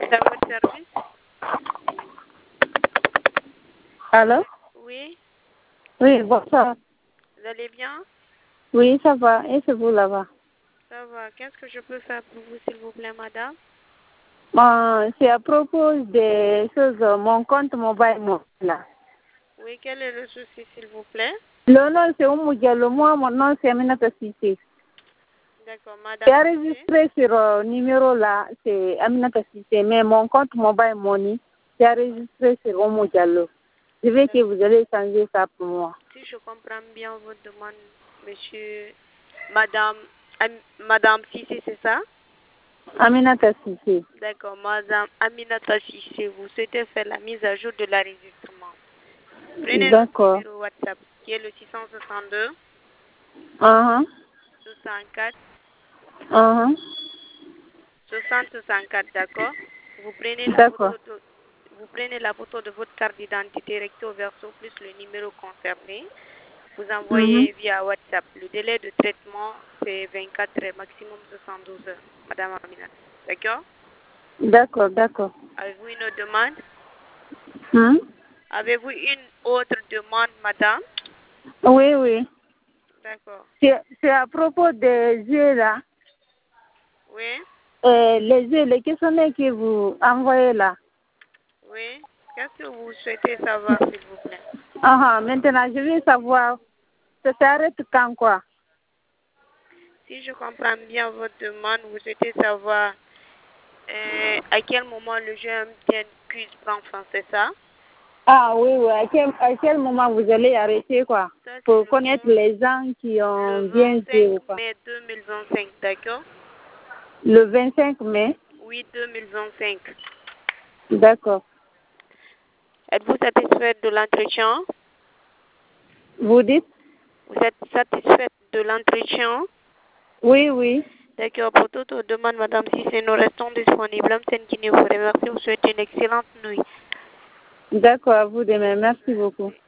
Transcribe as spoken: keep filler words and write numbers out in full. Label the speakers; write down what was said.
Speaker 1: C'est à votre service?
Speaker 2: Allô?
Speaker 1: Oui,
Speaker 2: Oui, bonsoir.
Speaker 1: vous allez bien?
Speaker 2: Oui, ça va. Et c'est vous là-bas?
Speaker 1: Ça va. Qu'est-ce que je peux faire pour vous, s'il vous plaît, madame?
Speaker 2: Bon, c'est à propos des choses, mon compte mobile, moi, là.
Speaker 1: Oui, quel est le souci, s'il vous plaît?
Speaker 2: Le nom, c'est Oumou Diallo. Moi, mon nom, c'est Aminata Cissé.
Speaker 1: D'accord,
Speaker 2: J'ai
Speaker 1: madame.
Speaker 2: enregistré sur le numéro là, c'est Aminata Cissé, mais mon compte mobile money, c'est enregistré sur Oumou Diallo. Je veux que vous allez changer ça pour moi.
Speaker 1: Si je comprends bien votre demande, monsieur, madame, Am- madame Sissé, c'est ça?
Speaker 2: Aminata Cissé.
Speaker 1: D'accord, madame Aminata Sissé, vous souhaitez faire la mise à jour de l'enregistrement. Prenez notre
Speaker 2: D'accord.
Speaker 1: numéro WhatsApp, qui est le six cent soixante-deux,
Speaker 2: Uh-huh.
Speaker 1: soixante-quatre,
Speaker 2: Uh-huh.
Speaker 1: soixante, soixante-quatre, d'accord? Vous prenez la
Speaker 2: D'accord.
Speaker 1: photo de, vous prenez la photo de votre carte d'identité recto verso plus le numéro concerné. Vous
Speaker 2: Mhm.
Speaker 1: envoyez via WhatsApp. Le délai de traitement, c'est vingt-quatre heures, maximum soixante-douze heures, madame Aminata. D'accord?
Speaker 2: D'accord, d'accord.
Speaker 1: Avez-vous une autre demande?
Speaker 2: Hmm?
Speaker 1: Avez-vous une autre demande, madame?
Speaker 2: Oui, oui.
Speaker 1: D'accord.
Speaker 2: C'est c'est à propos des yeux là.
Speaker 1: Oui?
Speaker 2: Euh, les yeux, les questionnaires que vous envoyez là.
Speaker 1: Oui? Qu'est-ce que vous souhaitez savoir, s'il vous plaît?
Speaker 2: Ah, ah, maintenant, je veux savoir, ça s'arrête quand quoi?
Speaker 1: Si je comprends bien votre demande, vous souhaitez savoir euh, à quel moment le jeune bien puisse prendre fin, c'est ça?
Speaker 2: Ah oui, oui. À quel, à quel moment vous allez arrêter quoi?
Speaker 1: Ça, c'est
Speaker 2: Pour
Speaker 1: le,
Speaker 2: connaître
Speaker 1: onze
Speaker 2: les gens qui
Speaker 1: le
Speaker 2: ont bien
Speaker 1: vingt-cinq
Speaker 2: joué ou pas.
Speaker 1: mai deux mille vingt-cinq, d'accord?
Speaker 2: Le vingt-cinq mai?
Speaker 1: Oui, deux mille vingt-cinq.
Speaker 2: D'accord.
Speaker 1: Êtes-vous satisfaite de l'entretien?
Speaker 2: Vous dites?
Speaker 1: Vous êtes satisfaite de l'entretien?
Speaker 2: Oui, oui.
Speaker 1: D'accord, pour toute autre demande, madame, si c'est nous restons disponibles. L'homme Senkini vous remercie, vous souhaite une excellente nuit.
Speaker 2: D'accord, à vous demain. Merci beaucoup.